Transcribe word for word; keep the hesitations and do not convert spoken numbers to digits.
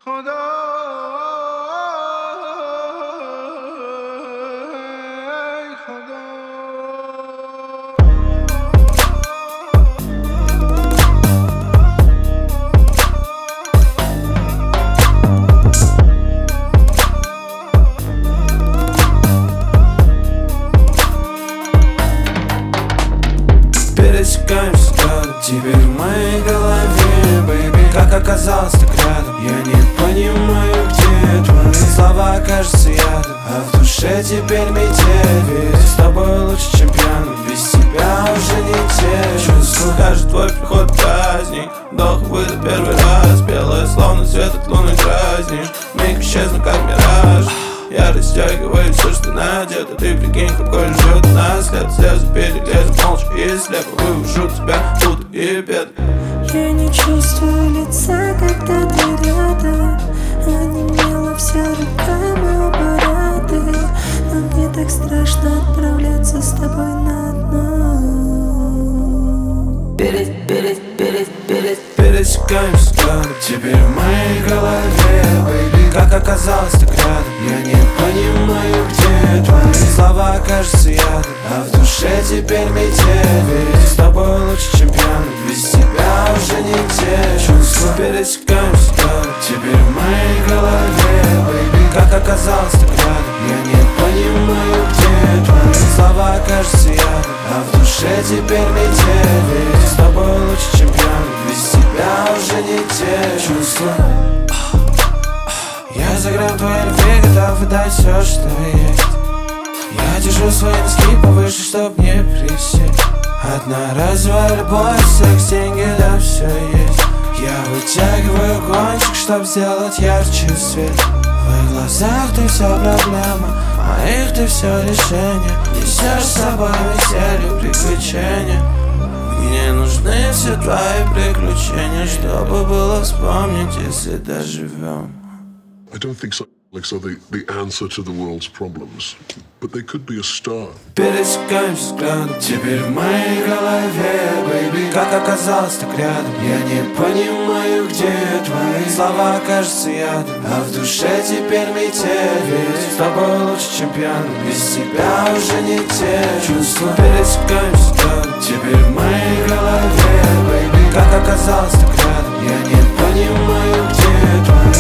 खुदा खुदा Пересекаемся взглядом, теперь в моей голове, бэйби. Как оказалось так рядом, я не понимаю, где твои слова, кажется ядом, а в душе теперь метель. Ведь с тобой лучше, чем пьяным, без тебя уже не те чувства. Даже твой приход праздник, вдох выдох первый раз. Белая, словно свет от луны дразнишь, миг исчезну, как мираж. Я растягиваю все, что надето. Ты прикинь, какой ждет нас. След слезу, перелезу, молча и слепо вывожу тебя тут и бед. Я не чувствую лица, когда ты рядом. Онемела вся рука, мы оба рады. Но мне так страшно отправляться с тобой на дно. Перес, перес, перес, перес. Пересекаемся взглядом, теперь в моей голове, бэйби. Как оказалось так рядом, я не понимаю, где твои слова, кажется ядом, а в душе теперь метель. Ведь с тобой лучше, чем пьяным, без тебя уже не те чувства. Пересекаемся взглядом, теперь в моей голове, бэйби. Как оказалось так рядом, я не понимаю, где твои слова, кажется ядом, а в душе теперь метель. Ведь с тобой лучше, чем пьяным, без тебя уже не те чувства. Я за грамм твоей любви готов отдать все, что есть. Я держу свои носки повыше, чтоб не присесть. Одноразовая любовь, секс, деньги, да все есть. Я вытягиваю кончик, чтоб сделать ярче свет. В твоих глазах ты все проблема, в моих ты все решение. Несешь с собой веселье, приключения. Мне нужны все твои приключения, чтобы было вспомнить, если доживем. I don't think so. Like so, the, the answer to the world's problems, but they could be a start. Пересекаемся взглядом, теперь в моей голове, бэйби. Как оказалось так рядом, я не понимаю, где твои слова, кажется ядом, а в душе теперь метель. Ведь с тобой лучше, чем пьяным, без тебя уже не те чувства. Пересекаемся взглядом, теперь в моей голове, бэйби. Как оказалось так рядом, я не понимаю, где твои